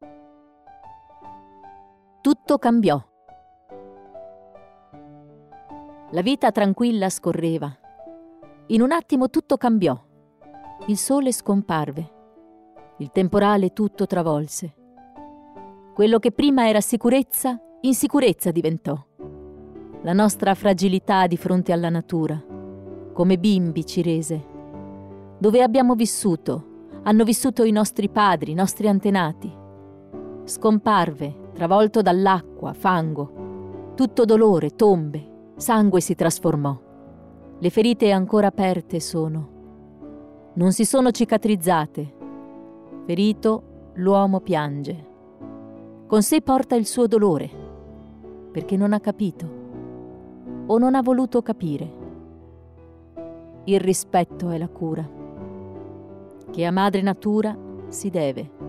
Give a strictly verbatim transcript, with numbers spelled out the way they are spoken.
Tutto cambiò. La vita tranquilla scorreva. In un attimo tutto cambiò. Il sole scomparve. Il temporale tutto travolse. Quello che prima era sicurezza, insicurezza diventò. La nostra fragilità di fronte alla natura, come bimbi ci rese. Dove abbiamo vissuto, hanno vissuto i nostri padri, i nostri antenati. Scomparve, travolto dall'acqua, fango. Tutto dolore, tombe, sangue si trasformò. Le ferite ancora aperte sono. Non si sono cicatrizzate. Ferito, l'uomo piange. Con sé porta il suo dolore, perché non ha capito o non ha voluto capire. Il rispetto è la cura, che a madre natura si deve.